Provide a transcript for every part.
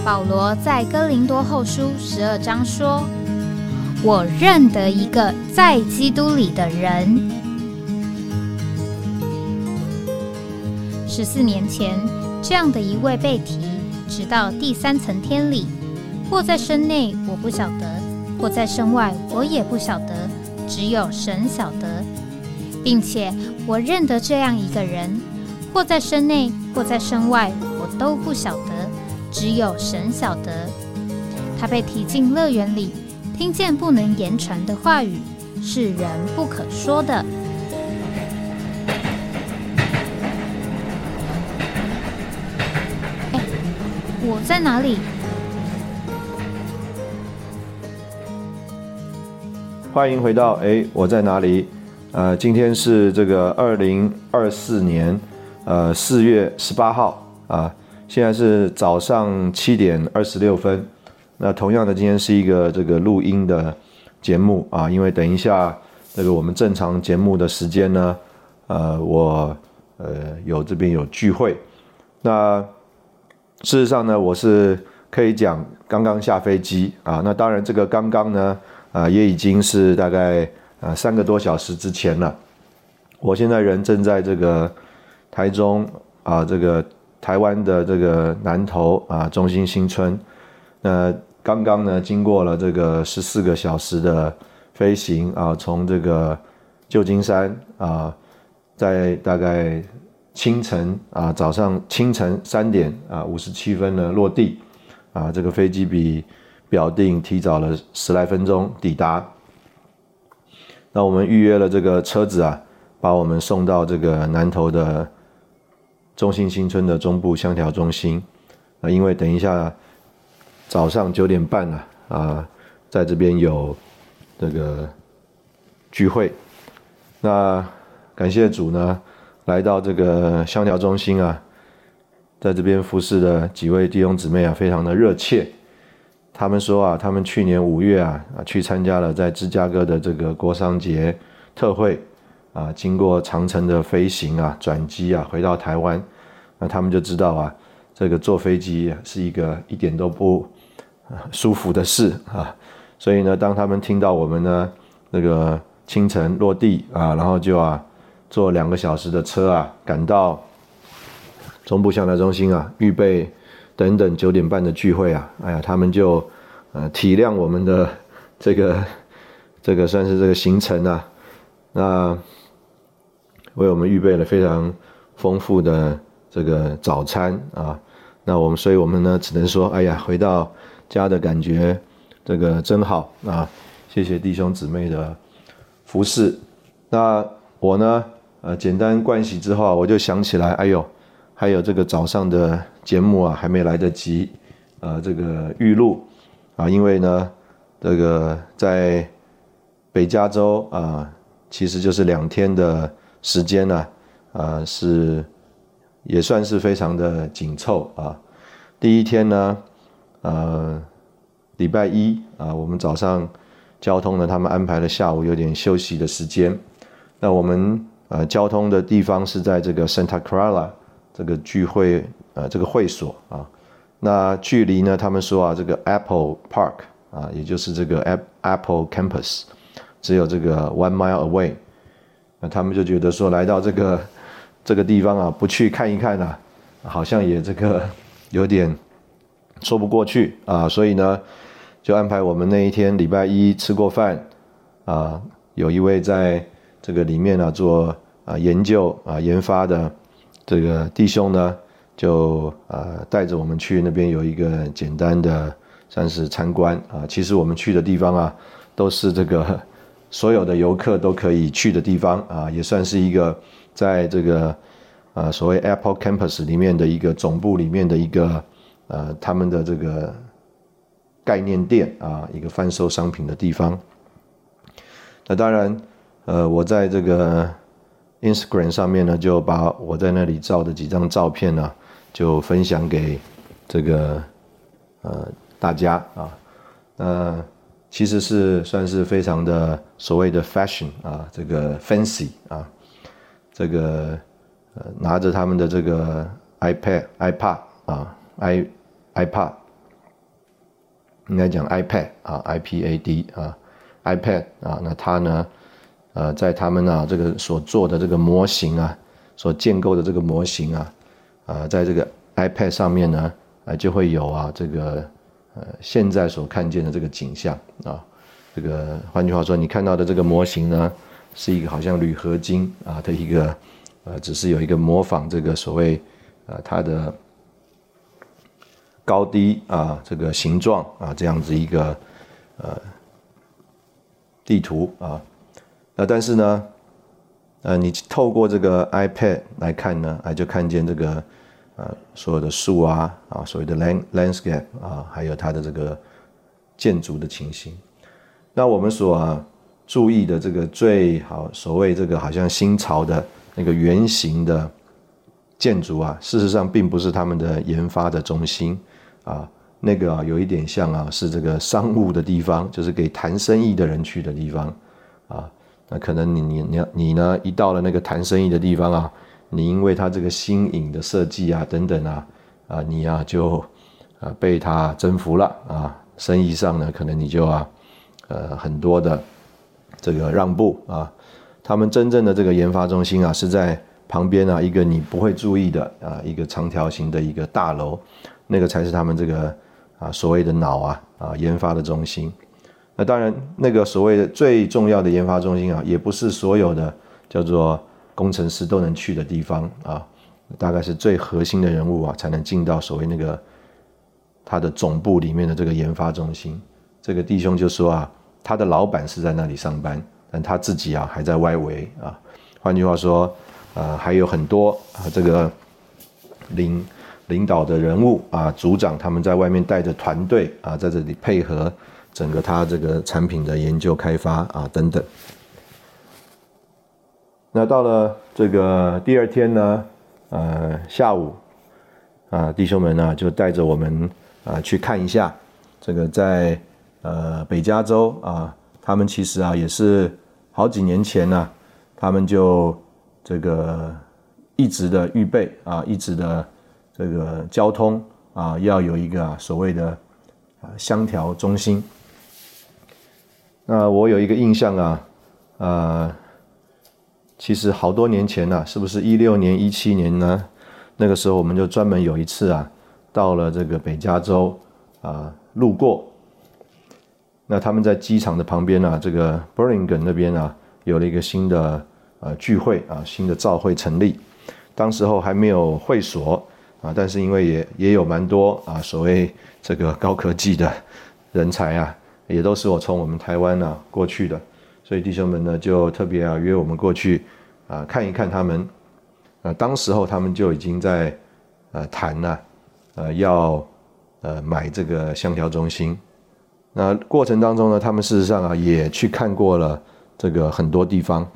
保罗在哥林多后书12章说：“我认得一个在基督里的人。”14年前，这样的一位被提，直到第3层天里，或在身内，我不晓得；或在身外，我也不晓得，只有神晓得。并且我认得这样一个人，或在身内，或在身外，我都不晓得，只有神晓得。他被提进乐园里，听见不能言传的话语，是人不可说的。我在哪里？ 欢迎回到我在哪里？今天是这个2024年4月18号啊，现在是早上7点26分。那同样的，今天是一个这个录音的节目啊，因为等一下这个我们正常节目的时间呢，我这边有聚会。那事实上呢，我是可以讲刚刚下飞机啊。那当然，这个刚刚呢，也已经是大概3个多小时之前了。我现在人正在这个台中啊，这个台湾的这个南投啊，中心新村。那刚刚呢，经过了这个14个小时的飞行啊，从这个旧金山啊，在大概清晨啊，早上清晨3点57分呢落地啊，这个飞机比表定提早了10来分钟抵达。那我们预约了这个车子啊，把我们送到这个南投的中心新村的中部香条中心。因为等一下早上9点半在这边有这个聚会。那感谢主呢，来到这个香条中心啊，在这边服侍的几位弟兄姊妹啊，非常的热切。他们说啊，他们去年5月去参加了在芝加哥的这个国商节特会啊，经过长程的飞行啊、转机回到台湾，那他们就知道这个坐飞机是一个一点都不舒服的事啊。所以呢，当他们听到我们呢那个清晨落地然后就坐2个小时的车赶到中部香条中心预备等9点半的聚会他们就体谅我们的这个算是这个行程那为我们预备了非常丰富的这个早餐那所以我们呢只能说，回到家的感觉这个真好谢谢弟兄姊妹的服侍。那我呢简单盥洗之后我就想起来，还有这个早上的节目还没来得及这个预录因为呢这个在北加州其实就是2天的时间是也算是非常的紧凑第一天呢礼拜一我们早上交通呢，他们安排了下午有点休息的时间。那我们交通的地方是在这个 Santa Clara 这个聚会这个会所那距离呢，他们说这个 Apple Park 也就是这个 Apple Campus 只有这个1 mile away。那他们就觉得说，来到这个地方不去看一看好像也这个有点说不过去所以呢就安排我们那一天礼拜一吃过饭有一位在这个里面做研究研发的这个弟兄呢，就带着我们去那边有一个简单的算是参观其实我们去的地方都是这个所有的游客都可以去的地方也算是一个在这个所谓 Apple Campus 里面的一个总部里面的一个他们的这个概念店一个贩售商品的地方。那当然我在这个 Instagram 上面呢，就把我在那里照的几张照片就分享给这个大家其实是算是非常的所谓的 fashion 这个 fancy 这个拿着他们的这个 iPad 应该讲 iPad 啊 ，IPAD 啊 ，iPad 啊，那它呢，在他们啊这个所做的这个模型啊，所建构的这个模型啊，在这个 iPad 上面呢，就会有啊这个现在所看见的这个景象啊，这个换句话说，你看到的这个模型呢，是一个好像铝合金啊的一个只是有一个模仿这个所谓它的高低啊这个形状啊这样子一个地图啊，但是呢你透过这个 iPad 来看呢，就看见这个所有的树啊所谓的 landscape 啊，还有它的这个建筑的情形。那我们所注意的这个最好所谓这个好像新潮的那个圆形的建筑啊，事实上并不是他们的研发的中心啊，那个有一点像是这个商务的地方，就是给谈生意的人去的地方啊。那可能你呢一到了那个谈生意的地方你因为它这个新颖的设计等等你就被它征服了生意上呢可能你就很多的这个让步他们真正的这个研发中心是在旁边一个你不会注意的一个长条形的一个大楼，那个才是他们这个所谓的脑研发的中心。那当然那个所谓的最重要的研发中心也不是所有的叫做工程师都能去的地方大概是最核心的人物才能进到所谓那个他的总部里面的这个研发中心。这个弟兄就说他的老板是在那里上班，但他自己还在外围换句话说还有很多这个领导的人物组长他们在外面带着团队在这里配合整个他这个产品的研究开发等等。那到了这个第二天呢下午弟兄们就带着我们去看一下这个在北加州他们其实也是好几年前他们就这个一直的预备一直的这个交通要有一个所谓的乡调中心。那我有一个印象其实好多年前是不是16年17年呢？那个时候我们就专门有一次到了这个北加州路过。那他们在机场的旁边这个 Burlingame 那边有了一个新的聚会新的教会成立。当时候还没有会所但是因为也有蛮多所谓这个高科技的人才也都是我从我们台湾过去的，所以弟兄们呢就特别约我们过去看一看他们。当时候他们就已经在谈要买这个乡调中心。那过程当中呢，他们事实上也去看过了这个很多地方。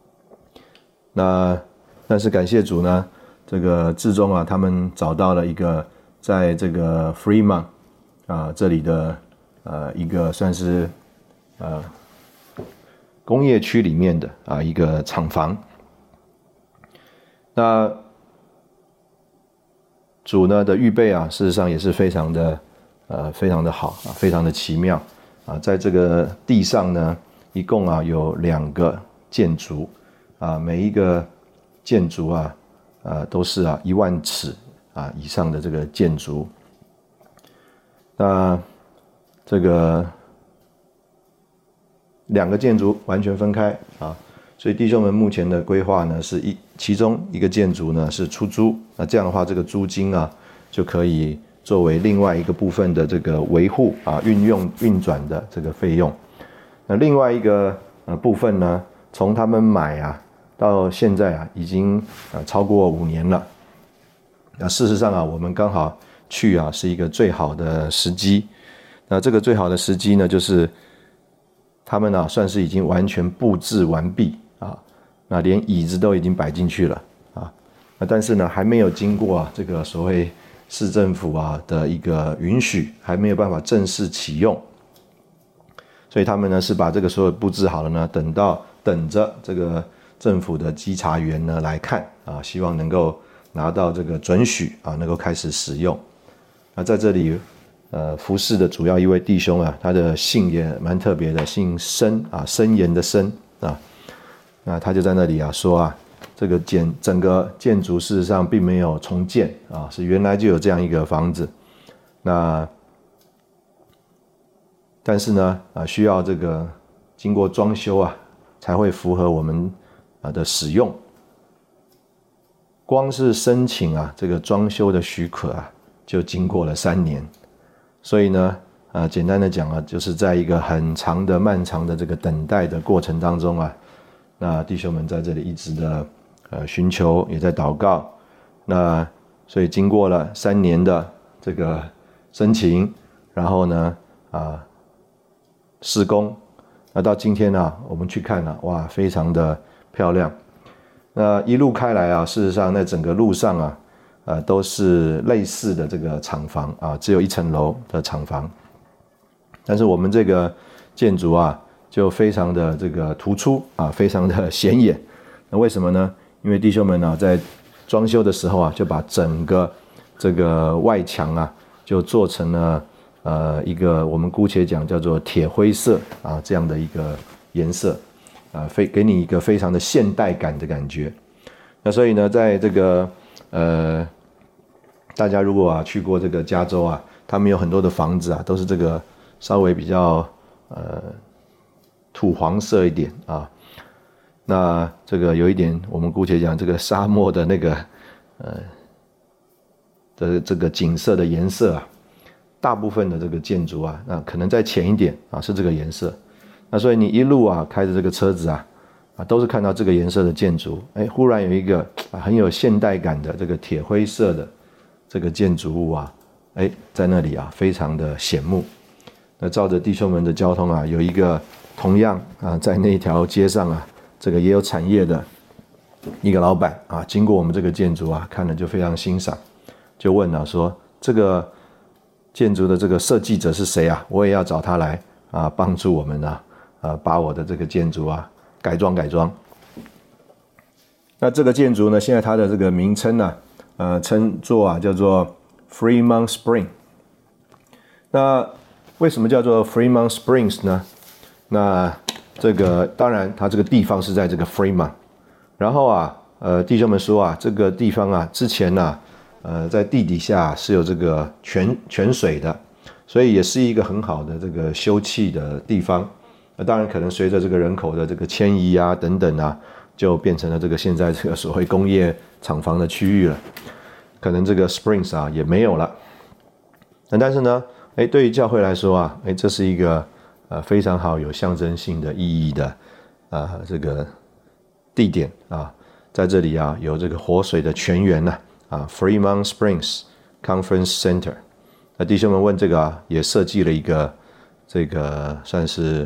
但是感谢主呢，这个至终他们找到了一个在这个 Fremont 这里的一个算是工业区里面的一个厂房。那主呢的预备事实上也是非常的好非常的奇妙在这个地上呢，一共有2个建筑每一个建筑都是1万尺以上的这个建筑。那这个2个建筑完全分开所以弟兄们目前的规划呢是其中一个建筑呢是出租，那这样的话这个租金就可以作为另外一个部分的这个维护运转的这个费用。那另外一个部分呢，从他们买到现在已经超过5年了。那事实上我们刚好去是一个最好的时机。那这个最好的时机呢，就是他们算是已经完全布置完毕那连椅子都已经摆进去了但是呢还没有经过这个所谓市政府的一个允许，还没有办法正式启用。所以他们呢是把这个所有布置好了呢，等着这个政府的稽查员呢来看希望能够拿到这个准许能够开始使用。那在这里服侍的主要一位弟兄啊，他的姓也蛮特别的，姓申啊，申言的申啊。那他就在那里啊说啊，这个整个建筑事实上并没有重建啊，是原来就有这样一个房子。那但是呢需要这个经过装修啊，才会符合我们的使用。光是申请啊这个装修的许可啊，就经过了3年。所以呢简单的讲啊，就是在一个很长的漫长的这个等待的过程当中啊，那弟兄们在这里一直的寻求，也在祷告。那所以经过了3年的这个申请，然后呢施工，那到今天啊我们去看啊，哇，非常的漂亮。那一路开来啊，事实上那整个路上啊都是类似的这个厂房啊，只有1层楼的厂房。但是我们这个建筑啊就非常的这个突出啊，非常的显眼。那为什么呢？因为弟兄们啊在装修的时候啊，就把整个这个外墙啊就做成了一个我们姑且讲叫做铁灰色啊这样的一个颜色啊，给你一个非常的现代感的感觉。那所以呢，在这个大家如果去过这个加州啊，他们有很多的房子啊都是这个稍微比较土黄色一点啊。那这个有一点我们姑且讲这个沙漠的那个的这个景色的颜色啊，大部分的这个建筑啊，那可能再浅一点啊是这个颜色。那所以你一路啊开着这个车子啊都是看到这个颜色的建筑，忽然有一个很有现代感的这个铁灰色的这个建筑物啊，在那里啊非常的显目。那照着弟兄们的交通啊，有一个同样在那条街上啊，这个也有产业的一个老板啊，经过我们这个建筑啊，看了就非常欣赏，就问了说，这个建筑的这个设计者是谁啊？我也要找他来帮助我们把我的这个建筑改装。那这个建筑呢，现在它的这个名称呢称作叫做 Fremont Spring。那为什么叫做 Fremont Springs 呢？那这个当然它这个地方是在这个 Fremont， 然后弟兄们说这个地方之前在地底下是有这个泉水的，所以也是一个很好的这个休憩的地方。当然可能随着这个人口的这个迁移等等就变成了这个现在这个所谓工业厂房的区域了，可能这个 Springs 也没有了。但是呢对于教会来说这是一个非常好有象征性的意义的这个地点在这里有这个活水的泉源Fremont Springs Conference Center。那弟兄们问这个也设计了一个这个算是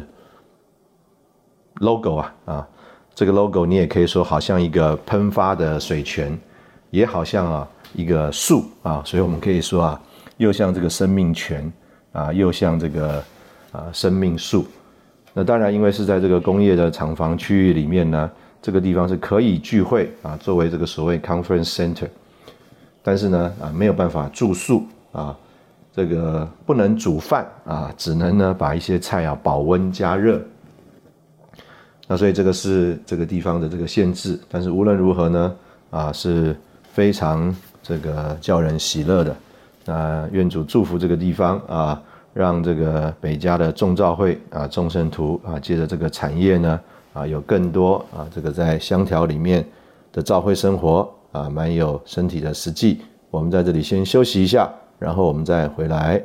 logo 这个 logo 你也可以说好像一个喷发的水泉，也好像一个树所以我们可以说又像这个生命泉又像这个生命树。那当然因为是在这个工业的厂房区域里面呢，这个地方是可以聚会作为这个所谓 conference center， 但是呢没有办法住宿这个不能煮饭只能呢把一些菜保温加热。那所以这个是这个地方的这个限制，但是无论如何呢是非常这个叫人喜乐的。那愿主祝福这个地方让这个北加的众召会众圣徒借着这个产业呢有更多这个在乡条里面的召会生活蛮有身体的实际。我们在这里先休息一下，然后我们再回来。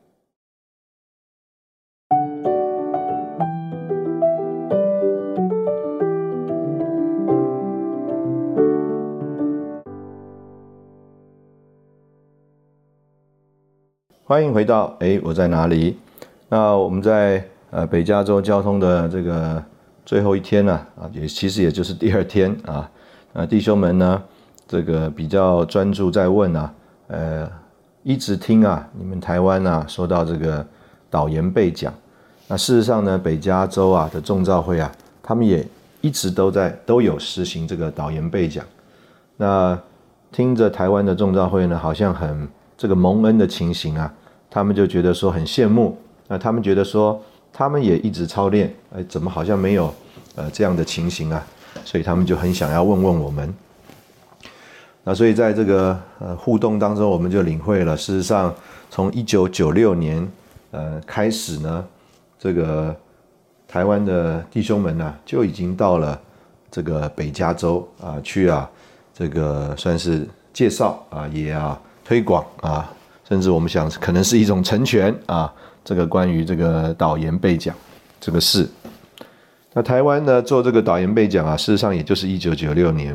欢迎回到我在哪里？那我们在北加州交通的这个最后一天其实也就是第2天弟兄们呢这个比较专注在问一直听你们台湾说到这个导研备讲。那事实上呢，北加州的众召会他们也一直都有实行这个导研备讲。那听着台湾的众召会呢，好像很这个蒙恩的情形他们就觉得说很羡慕，那他们觉得说他们也一直操练，怎么好像没有这样的情形啊？所以他们就很想要问问我们。那所以在这个互动当中，我们就领会了，事实上从1996年开始呢，这个台湾的弟兄们呢就已经到了这个北加州去这个算是介绍也推广甚至我们想可能是一种成全这个关于这个导研备讲这个事。那台湾呢做这个导研备讲事实上也就是1996年。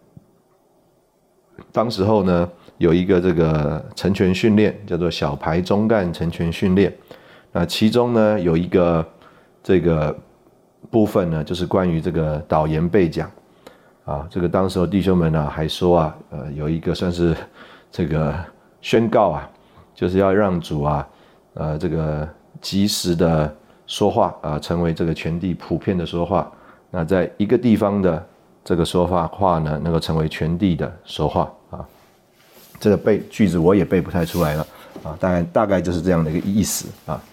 当时候呢，有一个这个成全训练，叫做小排中干成全训练。那其中呢有一个这个部分呢，就是关于这个导研备讲这个当时候弟兄们还说有一个算是这个宣告就是要让主这个及时的说话成为这个全地普遍的说话。那在一个地方的这个说话呢，能够成为全地的说话这个句子我也背不太出来了大概就是这样的一个意思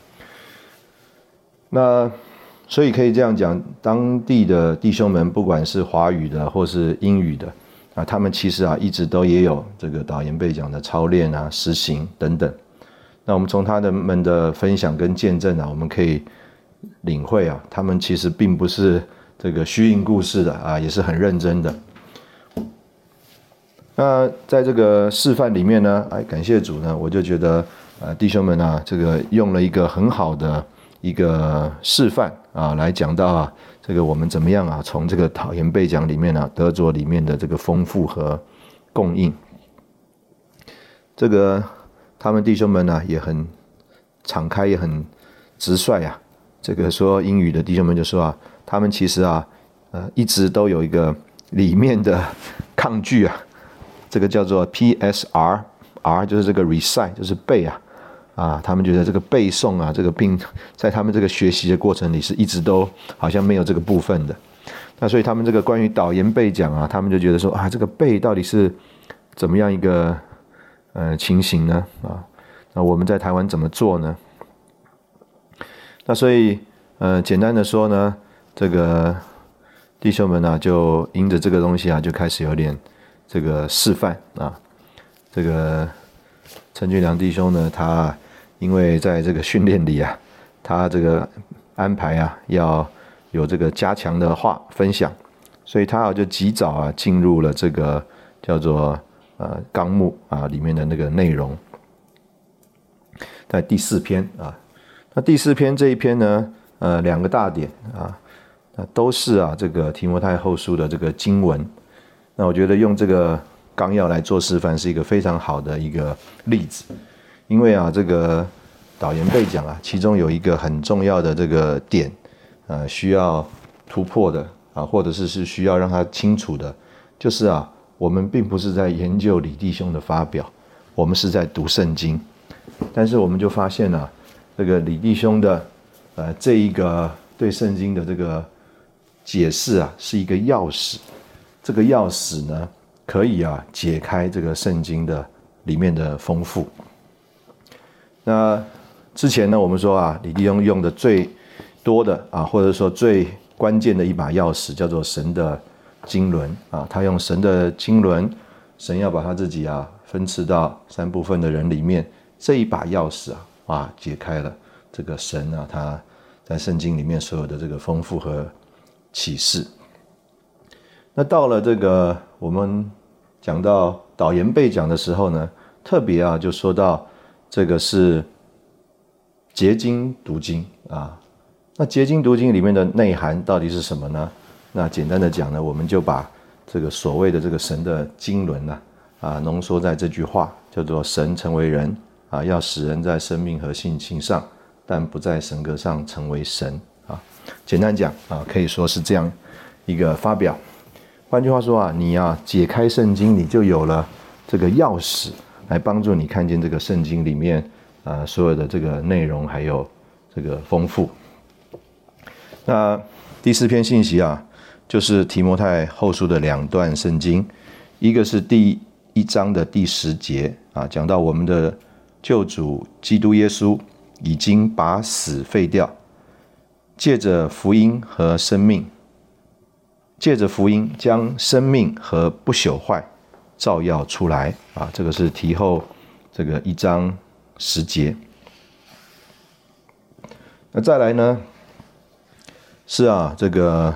那所以可以这样讲，当地的弟兄们不管是华语的或是英语的他们其实一直都也有这个导研备讲的操练实行等等。那我们从他们的分享跟见证我们可以领会他们其实并不是这个虚应故事的也是很认真的。那在这个示范里面呢，感谢主呢，我就觉得弟兄们这个用了一个很好的一个示范来讲到这个我们怎么样从这个导研备讲里面得着里面的这个丰富和供应。这个他们弟兄们也很敞开，也很直率这个说英语的弟兄们就说他们其实一直都有一个里面的抗拒这个叫做 PSR，R 就是这个 recite， 就是背他们觉得这个背诵这个并在他们这个学习的过程里是一直都好像没有这个部分的。那所以他们这个关于导研备讲他们就觉得说这个背到底是怎么样一个情形呢那我们在台湾怎么做呢？那所以简单的说呢，这个弟兄们就因着这个东西就开始有点这个示范这个陈俊良弟兄呢，他因为在这个训练里他这个安排要有这个加强的话分享，所以他就及早进入了这个叫做纲目里面的那个内容，在第4篇那第4篇这一篇呢2个大点那都是这个提摩太后书的这个经文。那我觉得用这个纲要来做示范是一个非常好的一个例子，因为这个导研备讲其中有一个很重要的这个点需要突破的或者是需要让他清楚的，就是我们并不是在研究李弟兄的发表，我们是在读圣经。但是我们就发现这个李弟兄的这一个对圣经的这个解释是一个钥匙，这个钥匙呢可以解开这个圣经的里面的丰富。那之前呢我们说李弟兄用的最多的或者说最关键的一把钥匙叫做神的经纶他用神的经纶，神要把他自己分赐到3部分的人里面，这一把钥匙解开了这个神他在圣经里面所有的这个丰富和启示。那到了这个我们讲到导研备讲的时候呢，特别就说到这个是结经读经那结经读经里面的内涵到底是什么呢？那简单的讲呢，我们就把这个所谓的这个神的经纶浓缩在这句话，叫做神成为人要使人在生命和性情上，但不在神格上成为神简单讲可以说是这样一个发表。换句话说你解开圣经，你就有了这个钥匙来帮助你看见这个圣经里面所有的这个内容还有这个丰富。那第4篇信息就是提摩太后书的2段圣经，一个是第1章的第10节讲到我们的救主基督耶稣已经把死废掉，借着福音和生命，借着福音将生命和不朽坏照耀出来啊！这个是题后这个1章10节。那再来呢，是这个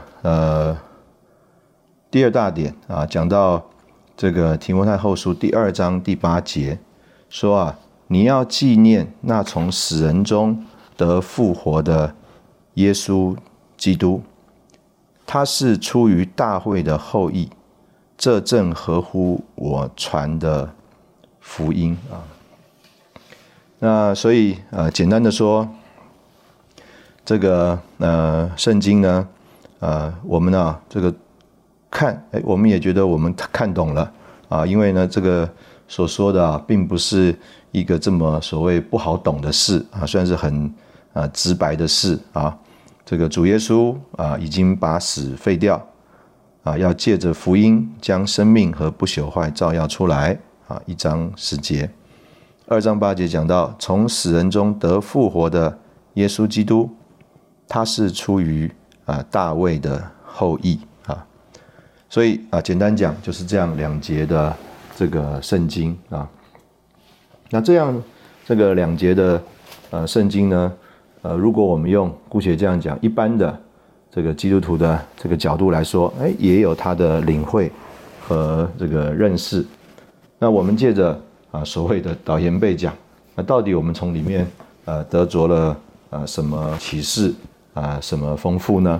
第二大点讲到这个提摩太后书第2章第8节，说你要纪念那从死人中得复活的耶稣基督，他是出于大卫的后裔，这正合乎我传的福音啊。那所以简单的说，这个圣经呢，我们这个看，我们也觉得我们看懂了因为呢这个所说的并不是一个这么所谓不好懂的事算是很直白的事这个主耶稣已经把死废掉要借着福音将生命和不朽坏照耀出来1章10节。2章8节讲到从死人中得复活的耶稣基督，他是出于大卫的后裔所以简单讲就是这样2节的这个圣经那这样这个2节的圣经呢，如果我们用姑且这样讲一般的这个基督徒的这个角度来说，也有他的领会和这个认识。那我们借着所谓的导言背讲，那到底我们从里面得着了什么启示什么丰富呢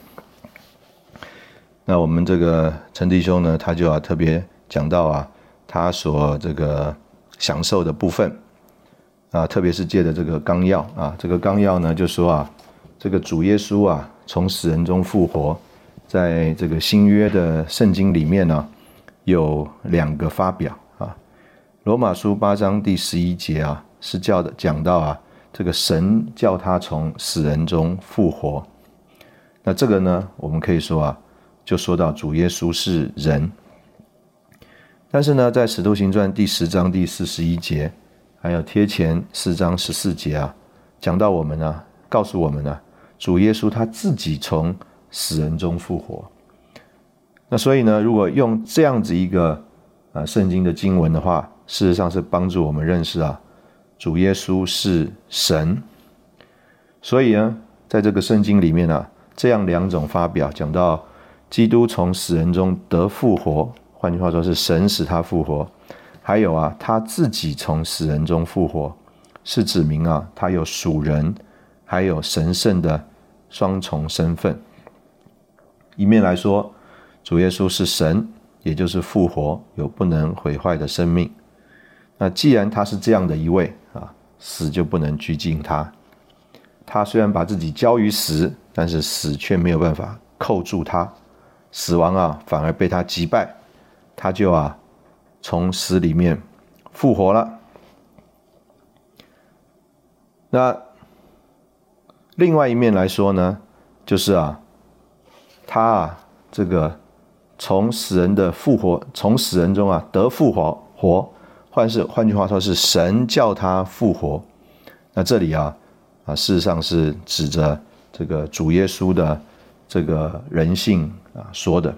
那我们这个陈弟兄呢，他就特别讲到他所这个享受的部分特别是借着这个纲要这个纲要呢就说这个主耶稣从死人中复活，在这个新约的圣经里面呢有2个发表罗马书8章第11节是讲到这个神叫他从死人中复活。那这个呢，我们可以说就说到主耶稣是人。但是呢，在使徒行传第10章第41节，还有贴前4章14节讲到我们告诉我们主耶稣他自己从死人中复活。那所以呢，如果用这样子一个圣经的经文的话，事实上是帮助我们认识主耶稣是神。所以呢，在这个圣经里面这样2种发表讲到基督从死人中得复活，换句话说是神使他复活，还有他自己从死人中复活，是指明他有属人还有神圣的双重身份。一面来说，主耶稣是神，也就是复活，有不能毁坏的生命。那既然他是这样的一位死就不能拘禁他。他虽然把自己交于死，但是死却没有办法扣住他，死亡反而被他击败，他就从死里面复活了。那另外一面来说呢，就是他这个从死人的复活，从死人中得复活，换句话说是神叫他复活。那这里事实上是指着这个主耶稣的这个人性说的。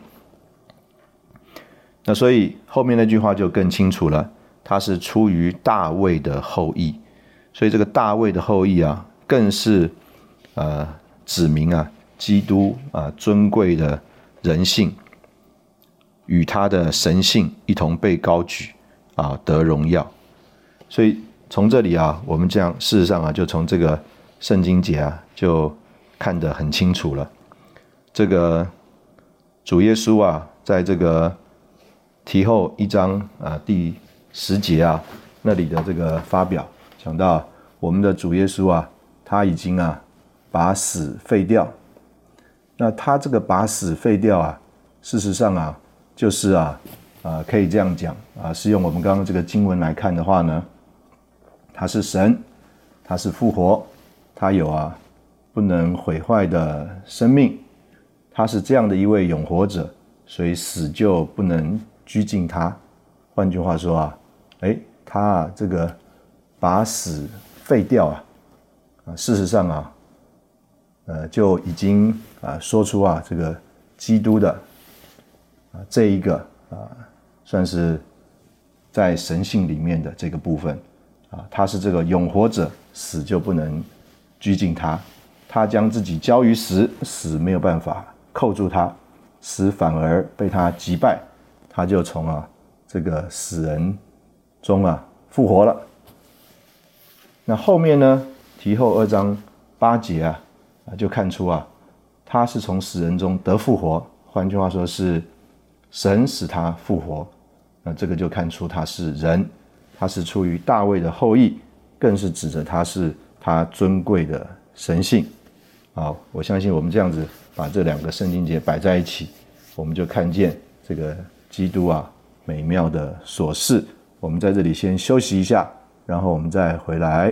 那所以后面那句话就更清楚了，他是出于大卫的后裔。所以这个大卫的后裔更是指明基督尊贵的人性与他的神性一同被高举得荣耀。所以从这里我们这样事实上就从这个圣经节就看得很清楚了。这个主耶稣在这个题后1章第10节那里的这个发表，讲到我们的主耶稣他已经把死废掉。那他这个把死废掉事实上就是可以这样讲是用我们刚刚这个经文来看的话呢，他是神，他是复活，他有不能毁坏的生命，他是这样的一位永活者，所以死就不能拘禁他。换句话说他这个把死废掉事实上就已经说出这个基督的这一个算是在神性里面的这个部分他是这个永活者，死就不能拘禁他，他将自己交于死，死没有办法扣住他，死反而被他击败，他就从这个死人中复活了。那后面呢，提后2章8节就看出他是从死人中得复活，换句话说是神使他复活。那这个就看出他是人，他是出于大卫的后裔，更是指着他是他尊贵的神性。好，我相信我们这样子把这2个圣经节摆在一起，我们就看见这个基督美妙的所示。我们在这里先休息一下，然后我们再回来。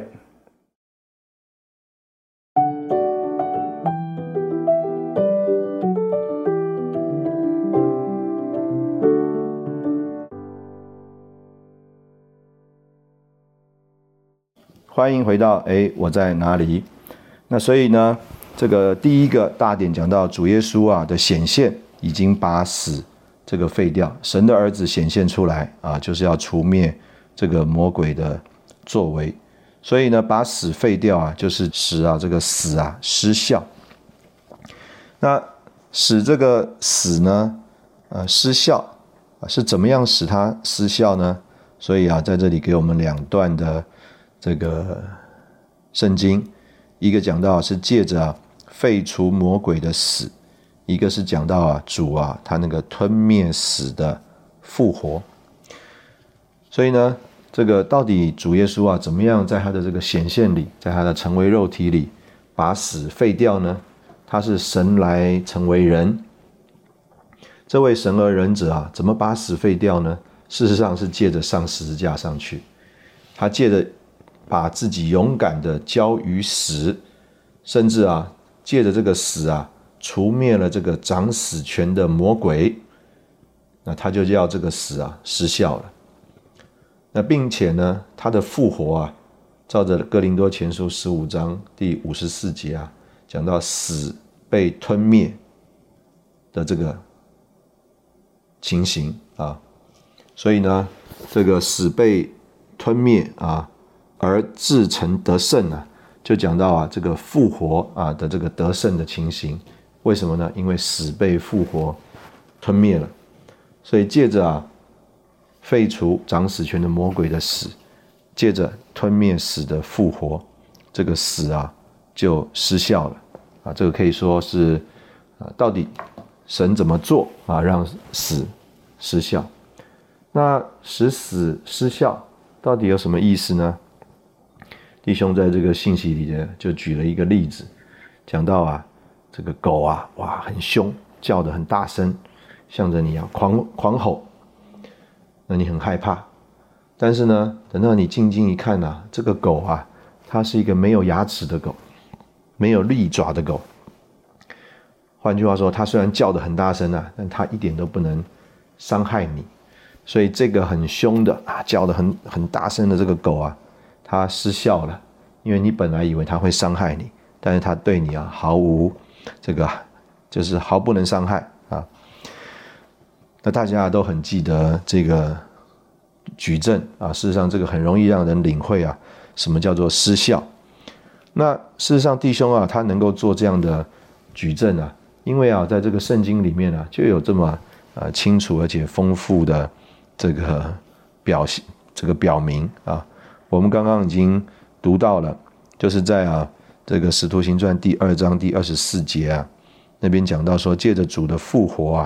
欢迎回到我在哪里？那所以呢，这个第一个大点讲到主耶稣的显现，已经把死这个废掉，神的儿子显现出来就是要除灭这个魔鬼的作为。所以呢，把死废掉就是使这个死失效。那使这个死呢失效是怎么样使它失效呢？所以在这里给我们2段的这个圣经，一个讲到是借着废除魔鬼的死，一个是讲到主他那个吞灭死的复活。所以呢，这个到底主耶稣怎么样在他的这个显现里，在他的成为肉体里把死废掉呢？他是神来成为人，这位神而人者怎么把死废掉呢？事实上是借着上十字架上去，他借着把自己勇敢的交于死，甚至借着这个死除灭了这个掌死权的魔鬼，那他就叫这个死失效了。那并且呢，他的复活照着哥林多前书15章第54节讲到死被吞灭的这个情形所以呢，这个死被吞灭而自成得胜就讲到这个复活的这个得胜的情形。为什么呢？因为死被复活吞灭了，所以借着废除掌死权的魔鬼的死，借着吞灭死的复活，这个死就失效了这个可以说是到底神怎么做让死失效？那使死失效到底有什么意思呢？弟兄在这个信息里就举了一个例子，讲到这个狗哇很凶，叫得很大声，向着你狂吼，那你很害怕。但是呢，等到你静静一看这个狗它是一个没有牙齿的狗，没有利爪的狗。换句话说，它虽然叫得很大声但它一点都不能伤害你。所以这个很凶的叫得很大声的这个狗它失效了，因为你本来以为它会伤害你，但是它对你毫无这个就是毫不能伤害那大家都很记得这个举证事实上这个很容易让人领会什么叫做失效。那事实上弟兄他能够做这样的举证因为在这个圣经里面就有这么清楚而且丰富的这个表明我们刚刚已经读到了，就是在这个使徒行传第2章第24节那边讲到说，借着主的复活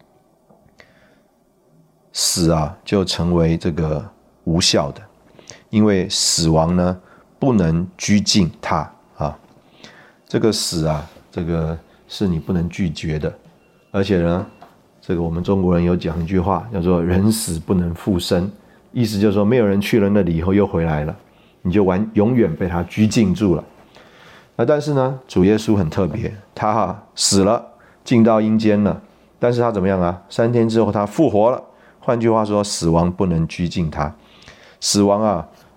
死就成为这个无效的，因为死亡呢不能拘禁他这个死这个是你不能拒绝的，而且呢，这个我们中国人有讲一句话叫做人死不能复生，意思就是说没有人去了那里以后又回来了，你就永远被他拘禁住了。那但是呢，主耶稣很特别，他死了，进到阴间了，但是他怎么样3天之后他复活了。换句话说，死亡不能拘禁他，死亡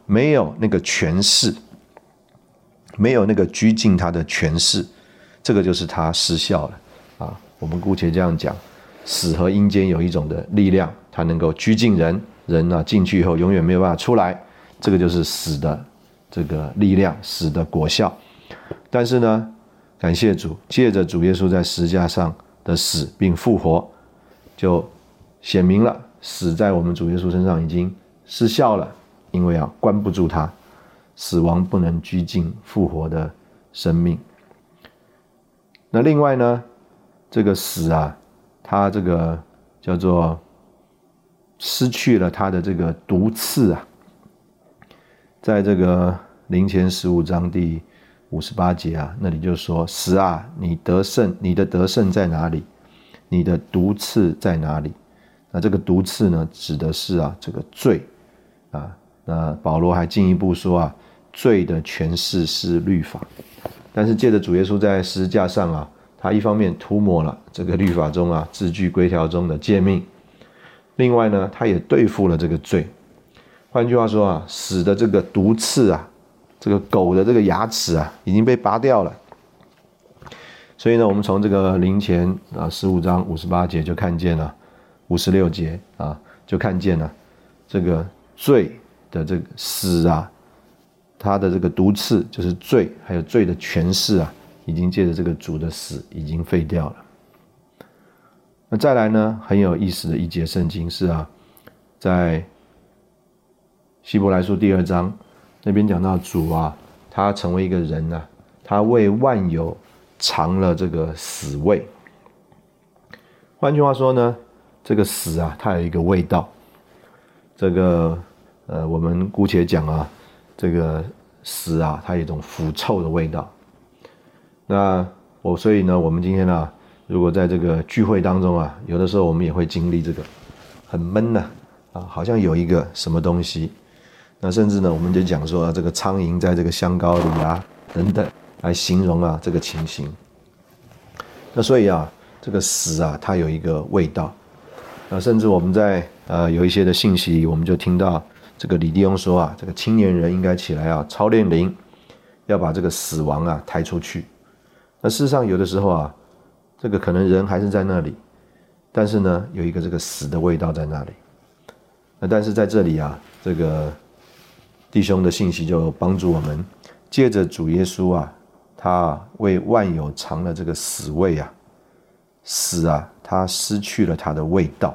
没有那个权势，没有那个拘禁他的权势，这个就是他失效了啊。我们姑且这样讲，死和阴间有一种的力量，它能够拘禁人，人啊进去以后永远没有办法出来，这个就是死的这个力量，死的果效。但是呢，感谢主，借着主耶稣在十字架上的死并复活，就显明了死在我们主耶稣身上已经失效了，因为关不住他，死亡不能拘禁复活的生命。那另外呢，这个死啊，它这个叫做失去了它的这个毒刺啊，在这个林前15章第58节啊，那里就说：死啊，你的得胜在哪里？你的毒刺在哪里？那这个毒刺呢，指的是这个罪啊。那保罗还进一步说罪的权势是律法。但是借着主耶稣在十字架上他一方面涂抹了这个律法中字句规条中的诫命，另外呢，他也对付了这个罪。换句话说死的这个毒刺这个狗的这个牙齿已经被拔掉了。所以呢，我们从这个林前15章58节就看见了，56节就看见了这个罪的这个死它的这个毒刺就是罪，还有罪的权势已经借着这个主的死已经废掉了。那再来呢，很有意思的一节圣经是在希伯来书第2章那边讲到主他成为一个人他为万有尝了这个死味。换句话说呢，这个死它有一个味道。这个我们姑且讲这个死它有一种腐臭的味道。那所以呢，我们今天如果在这个聚会当中有的时候我们也会经历这个很闷好像有一个什么东西。那甚至呢，我们就讲说这个苍蝇在这个香膏里等等，来形容这个情形。那所以这个死它有一个味道。那甚至我们在有一些的信息里，我们就听到这个李弟兄说这个青年人应该起来操练灵，要把这个死亡抬出去。那事实上有的时候这个可能人还是在那里，但是呢，有一个这个死的味道在那里。那但是在这里这个弟兄的信息就帮助我们，借着主耶稣他为万有尝了这个死味死他失去了他的味道。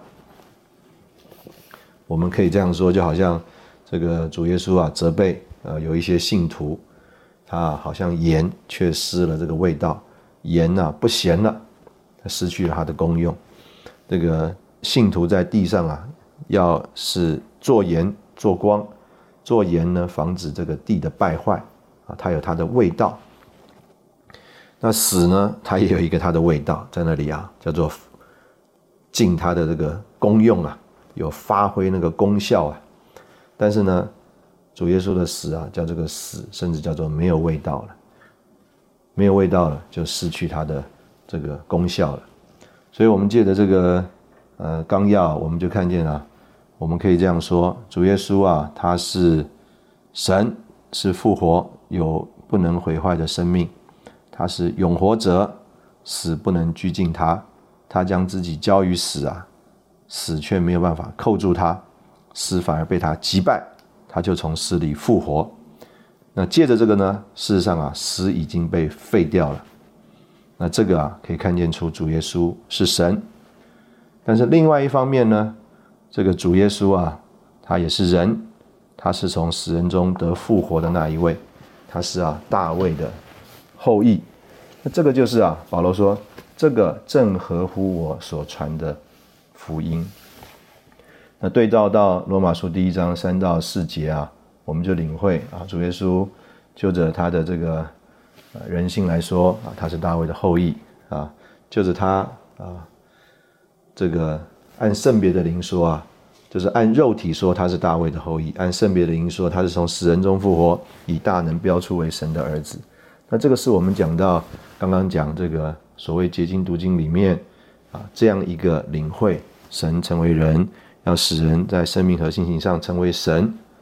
我们可以这样说，就好像这个主耶稣责备有一些信徒，他好像盐却失了这个味道，盐不咸了，他失去了它的功用。这个信徒在地上要是做盐做光，做盐呢防止这个地的败坏它有它的味道。那死呢，它也有一个它的味道在那里叫做尽它的这个功用有发挥那个功效但是呢，主耶稣的死叫这个死甚至叫做没有味道了，没有味道了，就失去它的这个功效了。所以我们借着这个纲要，我们就看见我们可以这样说，主耶稣他是神，是复活，有不能毁坏的生命，他是永活者，死不能拘禁他，他将自己交于死死却没有办法扣住他，死反而被他击败，他就从死里复活。那借着这个呢，事实上死已经被废掉了。那这个可以看见出主耶稣是神。但是另外一方面呢，这个主耶稣他也是人，他是从死人中得复活的那一位，他是大卫的后裔。那这个就是保罗说，这个正合乎我所传的福音。那对照到罗马书第1章3到4节我们就领会主耶稣就着他的这个人性来说他是大卫的后裔就着他这个按圣别的灵说就是按肉体说他是大卫的后裔，按圣别的灵说他是从死人中复活，以大能标出为神的儿子。那这个是我们讲到刚刚讲这个所谓结经读经里面这样一个领会，神成为人，要使人在生命和性情上成为神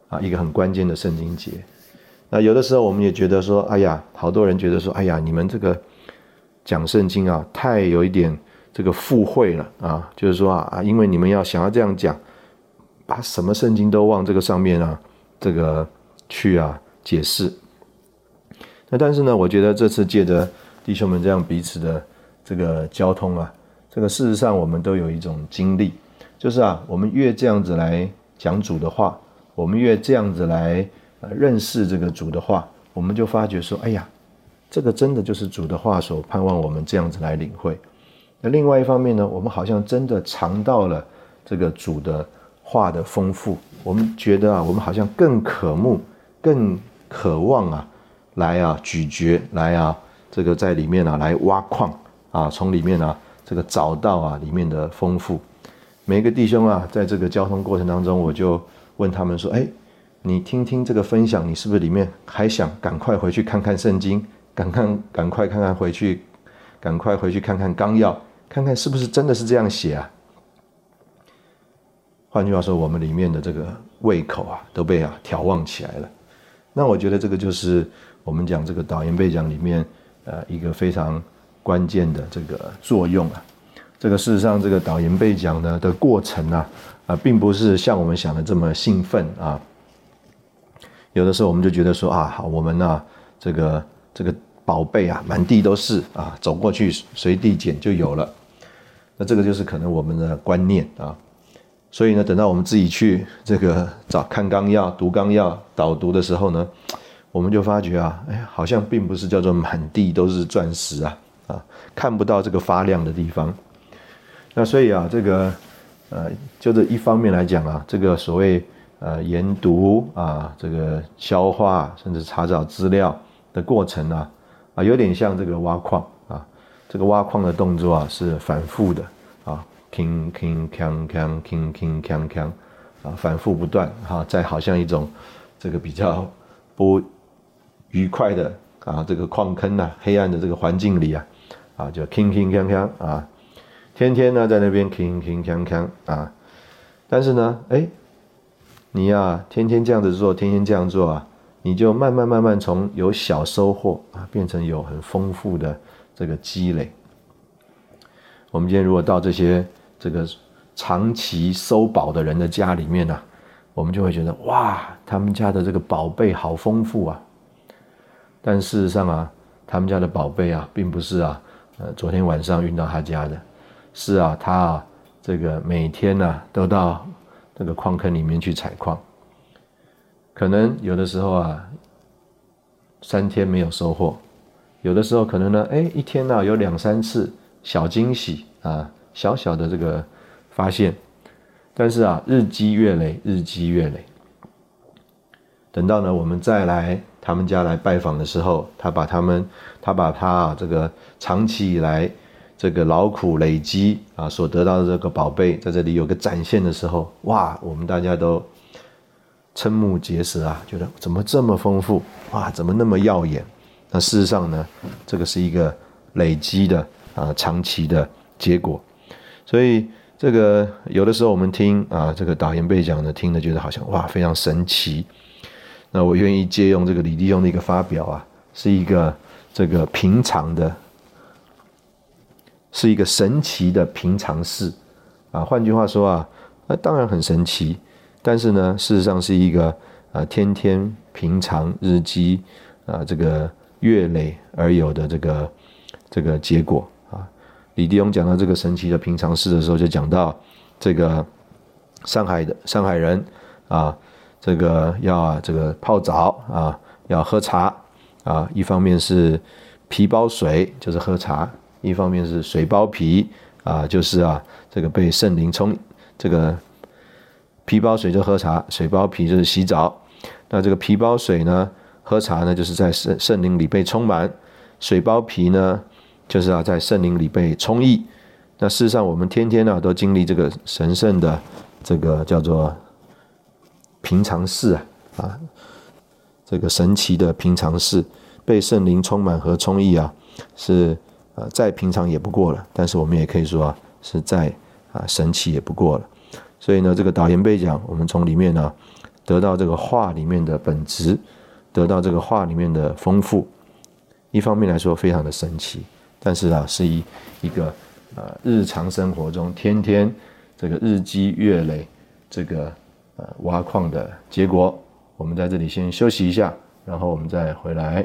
一个很关键的圣经节。那有的时候我们也觉得说，哎呀，好多人觉得说，哎呀，你们这个讲圣经啊，太有一点这个附会了啊，就是说因为你们想要这样讲，把什么圣经都往这个上面这个去解释。那但是呢，我觉得这次借着弟兄们这样彼此的这个交通这个事实上我们都有一种经历，就是我们越这样子来讲主的话，我们越这样子来认识这个主的话，我们就发觉说，哎呀，这个真的就是主的话所盼望我们这样子来领会。那另外一方面呢，我们好像真的尝到了这个主的话的丰富，我们觉得我们好像更渴慕、更渴望来咀嚼，来这个在里面来挖矿从里面这个找到里面的丰富。每一个弟兄在这个交通过程当中，我就问他们说，哎，你听听这个分享，你是不是里面还想赶快回去看看圣经，赶快回去看看纲要，看看是不是真的是这样写换句话说，我们里面的这个胃口都被挑旺起来了。那我觉得这个就是我们讲这个导言背讲里面一个非常关键的这个作用这个事实上，这个导言背讲的过程并不是像我们想的这么兴奋有的时候我们就觉得说好，我们这个宝贝满地都是走过去随地捡就有了。那这个就是可能我们的观念所以呢，等到我们自己去这个看纲要、读纲要、导读的时候呢，我们就发觉好像并不是叫做满地都是钻石看不到这个发亮的地方。那所以这个就这一方面来讲这个所谓研读这个消化甚至查找资料的过程有点像这个挖矿这个挖矿的动作是反复的king king kang kang king king kang kang 反复不断在好像一种这个比较不愉快的这个矿坑黑暗的这个环境里就 king king kang kang 天天呢在那边 king king kang kang 但是呢你天天这样子做，天天这样做你就慢慢从有小收获变成有很丰富的这个积累。我们今天如果到这些这个长期收宝的人的家里面我们就会觉得哇，他们家的这个宝贝好丰富但事实上他们家的宝贝并不是昨天晚上运到他家的，是他这个每天都到这个矿坑里面去采矿，可能有的时候3天没有收获，有的时候可能呢一天有2-3次小惊喜小小的这个发现，但是日积月累，日积月累，等到呢我们再来他们家来拜访的时候，他把他这个长期以来这个劳苦累积所得到的这个宝贝在这里有个展现的时候，哇，我们大家都瞠目结舌觉得怎么这么丰富，哇，怎么那么耀眼。那事实上呢，这个是一个累积的长期的结果。所以这个有的时候我们听这个导言背讲呢，听的觉得好像哇非常神奇。那我愿意借用这个李弟兄的一个发表是一个这个平常的，是一个神奇的平常事换句话说那当然很神奇，但是呢事实上是一个天天平常日积这个月累而有的这个结果李弟兄讲到这个神奇的平常事的时候，就讲到这个上海人这个要这个泡澡要喝茶一方面是皮包水，就是喝茶，一方面是水包皮就是这个被圣灵冲，这个皮包水就喝茶，水包皮就是洗澡。那这个皮包水呢，喝茶呢，就是在圣灵里被充满，水包皮呢就是在圣灵里被充溢。那事实上我们天天都经历这个神圣的这个叫做平常事这个神奇的平常事，被圣灵充满和充溢是再平常也不过了，但是我们也可以说是再神奇也不过了。所以呢，这个导言背讲，我们从里面得到这个话里面的本质，得到这个话里面的丰富。一方面来说非常的神奇，但是是一个日常生活中天天这个日积月累这个挖矿的结果。我们在这里先休息一下，然后我们再回来。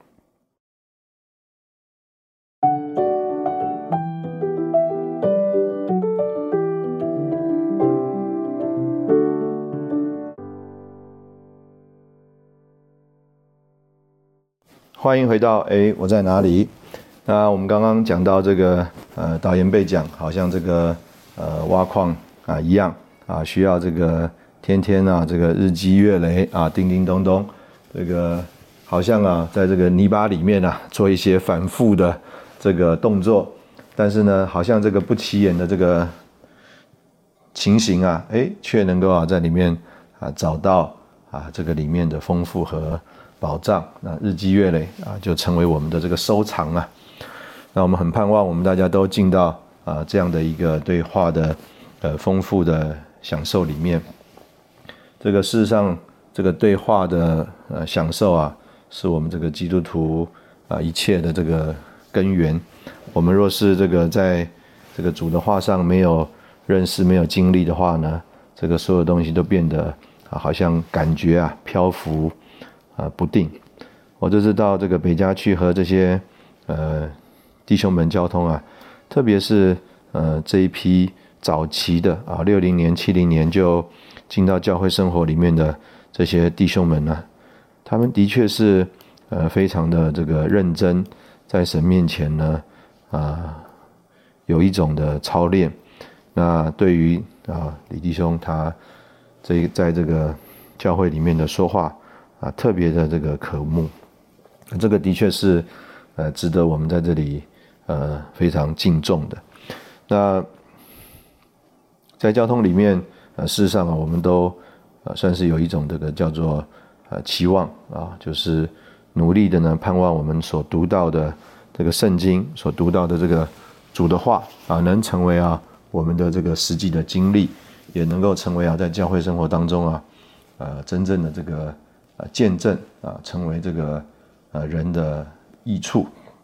欢迎回到我在哪里？那我们刚刚讲到这个导言被讲，好像这个挖矿一样需要这个天天这个日积月累叮叮咚咚，这个好像在这个泥巴里面做一些反复的这个动作，但是呢，好像这个不起眼的这个情形却能够在里面找到这个里面的丰富和宝藏。那日积月累就成为我们的这个收藏那我们很盼望我们大家都进到这样的一个对话的丰富的享受里面。这个事实上，这个对话的享受是我们这个基督徒一切的这个根源。我们若是这个在这个主的话上没有认识、没有经历的话呢，这个所有东西都变得好像感觉漂浮不定。我这次到这个北加去和这些弟兄们交通特别是这一批早期的60年、70年就进到教会生活里面的这些弟兄们他们的确是非常的这个认真，在神面前呢有一种的操练。那对于李弟兄他在这个教会里面的说话特别的这个渴慕，这个的确是值得我们在这里非常敬重的。那在交通里面事实上我们都算是有一种这个叫做期望就是努力的呢盼望我们所读到的这个圣经，所读到的这个主的话能成为我们的这个实际的经历，也能够成为在教会生活当中真正的这个见证成为这个人的益处。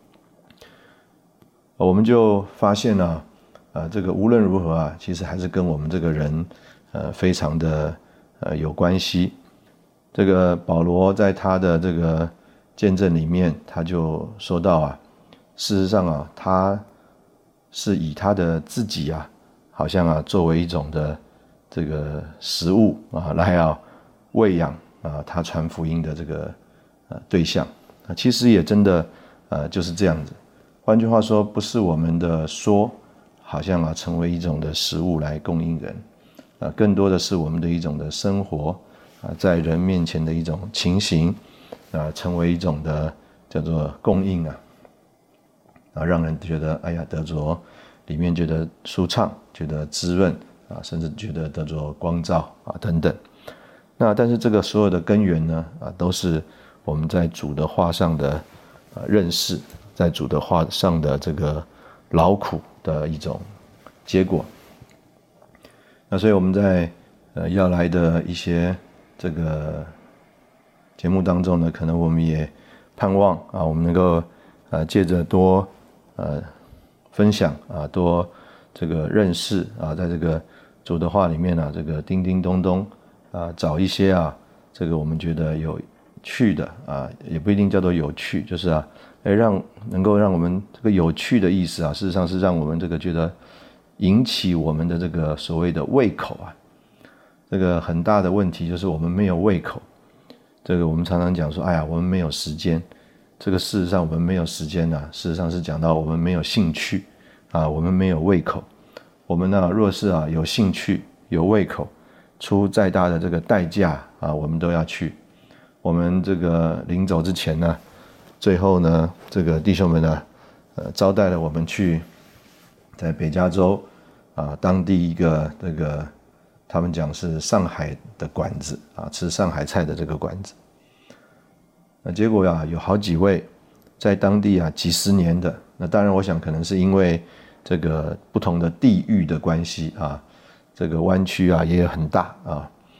我们就发现这个无论如何其实还是跟我们这个人非常的有关系。这个保罗在他的这个见证里面，他就说到事实上他是以他的自己好像作为一种的这个食物来喂养他传福音的这个对象。其实也真的就是这样子。换句话说，不是我们的说好像成为一种的食物来供应人，更多的是我们的一种的生活在人面前的一种情形成为一种的叫做供应让人觉得得着里面觉得舒畅，觉得滋润甚至觉得得着光照等等。那但是这个所有的根源呢都是我们在主的话上的认识，在主的话上的这个劳苦的一种结果。那所以我们在要来的一些这个节目当中呢，可能我们也盼望我们能够借着多分享多这个认识在这个主的话里面这个叮叮咚咚找一些这个我们觉得有趣的也不一定叫做有趣，就是能够让我们这个有趣的意思事实上是让我们这个觉得引起我们的这个所谓的胃口这个很大的问题就是我们没有胃口。这个我们常常讲说我们没有时间。这个事实上我们没有时间事实上是讲到我们没有兴趣我们没有胃口。我们若是有兴趣有胃口，出再大的这个代价我们都要去。我们这个临走之前呢，最后呢这个弟兄们呢招待了我们去在北加州当地一个这个他们讲是上海的馆子吃上海菜的这个馆子。那结果有好几位在当地几十年的，那当然我想可能是因为这个不同的地域的关系这个湾区也很大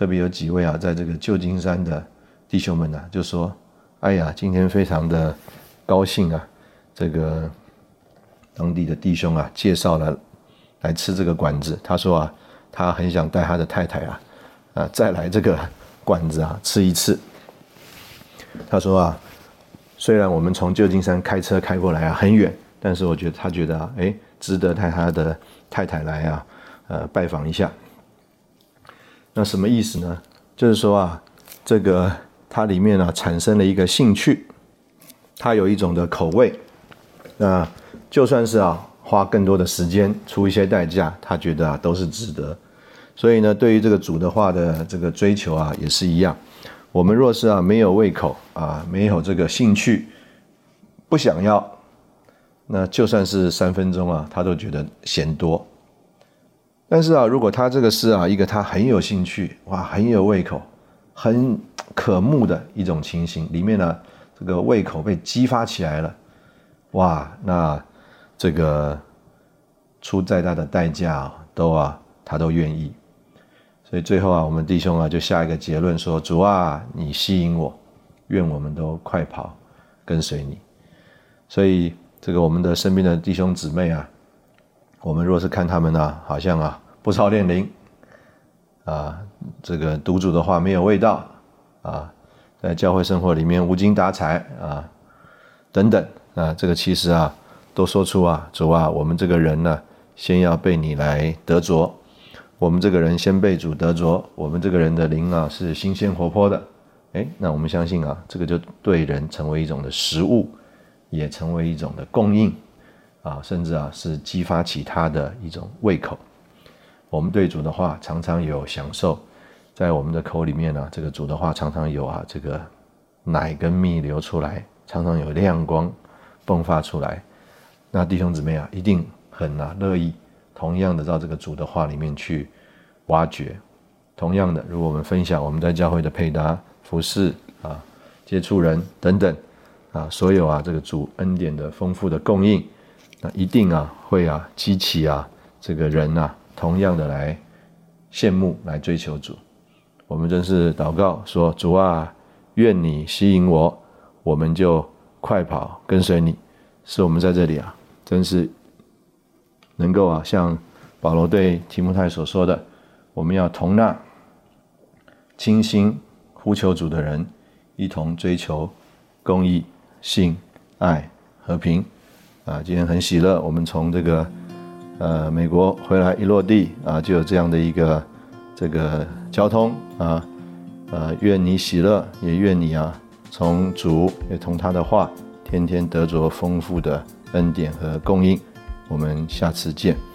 特别有几位啊，在这个旧金山的弟兄们啊，就说：“哎呀，今天非常的高兴啊，这个当地的弟兄啊，介绍了来吃这个馆子。他说啊，他很想带他的太太啊，再来这个馆子啊吃一次。他说啊，虽然我们从旧金山开车开过来啊很远，但是他觉得啊，值得带他的太太来啊，拜访一下。那什么意思呢？就是说啊，这个它里面啊产生了一个兴趣，它有一种的口味。那就算是啊花更多的时间，出一些代价，他觉得啊都是值得。所以呢，对于这个主的话的这个追求啊，也是一样。我们若是啊没有胃口啊，没有这个兴趣，不想要，那就算是3分钟啊，他都觉得嫌多。但是啊，如果他这个是啊一个他很有兴趣，哇，很有胃口，很渴慕的一种情形，里面呢这个胃口被激发起来了，哇，那这个出再大的代价他都愿意。所以最后啊，我们弟兄啊就下一个结论说：主啊，你吸引我，愿我们都快跑跟随你。所以这个我们的身边的弟兄姊妹啊，我们若是看他们啊，好像啊不操练灵啊，这个读主的话没有味道啊，在教会生活里面无精打采啊等等啊，这个其实啊都说出啊，主啊，我们这个人呢，先要被你来得着。我们这个人先被主得着，我们这个人的灵啊是新鲜活泼的，那我们相信啊，这个就对人成为一种的食物，也成为一种的供应啊，甚至啊是激发起他的一种胃口。我们对主的话常常有享受，在我们的口里面啊，这个主的话常常有啊这个奶跟蜜流出来，常常有亮光迸发出来。那弟兄姊妹啊，一定很乐意同样的到这个主的话里面去挖掘。同样的，如果我们分享我们在教会的配搭、服事啊、接触人等等啊，所有啊这个主恩典的丰富的供应，那一定啊会啊激起啊这个人啊同样的来羡慕来追求主。我们真是祷告说：主啊，愿你吸引我，我们就快跑跟随你。是我们在这里啊，真是能够啊，像保罗对提摩太所说的，我们要同那倾心呼求主的人，一同追求公义、信、爱、和平。今天很喜乐，我们从这个美国回来一落地就有这样的一个这个交通愿你喜乐，也愿你从主也从他的话天天得着丰富的恩典和供应。我们下次见。